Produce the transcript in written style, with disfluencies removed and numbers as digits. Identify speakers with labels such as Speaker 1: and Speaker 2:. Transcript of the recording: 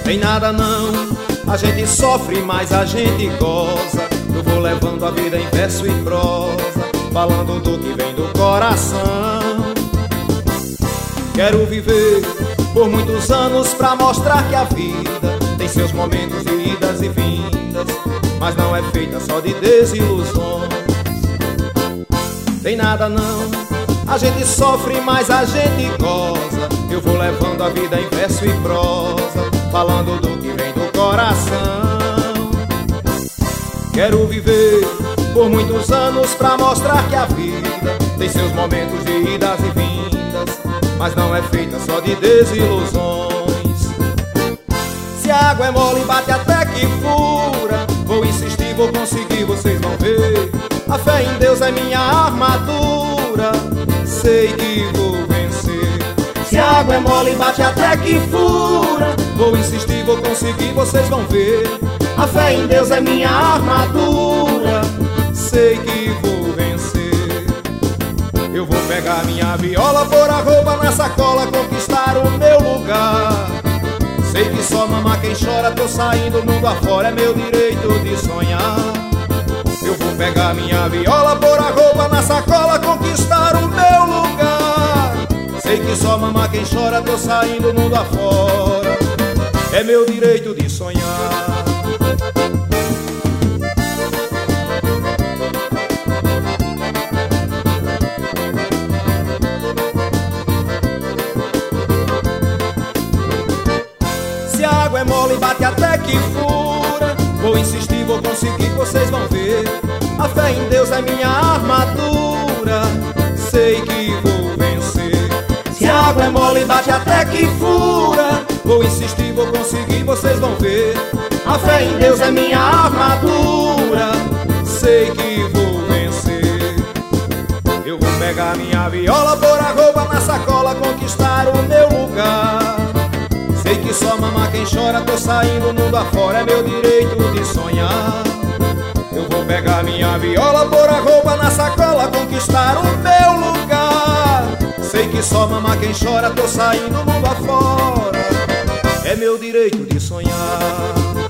Speaker 1: Tem nada não, a gente sofre, mas a gente goza. Eu vou levando a vida em verso e prosa, falando do que vem do coração. Quero viver por muitos anos pra mostrar que a vida tem seus momentos de idas e vindas, mas não é feita só de desilusões. Tem nada não, a gente sofre, mas a gente goza. Eu vou levando a vida em verso e prosa, falando do que vem do coração. Quero viver por muitos anos pra mostrar que a vida tem seus momentos de idas e vindas, mas não é feita só de desilusões. Se a água é mole, bate até que fura. Vou insistir, vou conseguir, vocês vão ver. A fé em Deus é minha armadura, sei que vou vencer. Se a água é mole, bate até que fura. Vou insistir, vou conseguir, vocês vão ver. A fé em Deus é minha armadura, sei que vou vencer. Eu vou pegar minha viola, pôr a roupa na sacola, conquistar o meu lugar. Sei que só mama quem chora, tô saindo mundo afora, é meu direito de sonhar. Eu vou pegar minha viola, pôr a roupa na sacola, conquistar o meu lugar. Sei que só mama quem chora, tô saindo mundo afora, é meu direito de sonhar. Se a água é mole, bate até que fura. Vou insistir, vou conseguir, vocês vão ver. A fé em Deus é minha armadura, sei que vou vencer. Se a água é mole, bate até que fura. Vou insistir, vou conseguir, vocês vão ver. A fé em Deus é minha armadura, sei que vou vencer. Eu vou pegar minha viola, pôr a roupa na sacola, conquistar o meu lugar. Sei que só mama quem chora, tô saindo mundo afora, é meu direito de sonhar. Eu vou pegar minha viola, pôr a roupa na sacola, conquistar o meu lugar. Sei que só mama quem chora, tô saindo mundo afora, é meu direito de sonhar.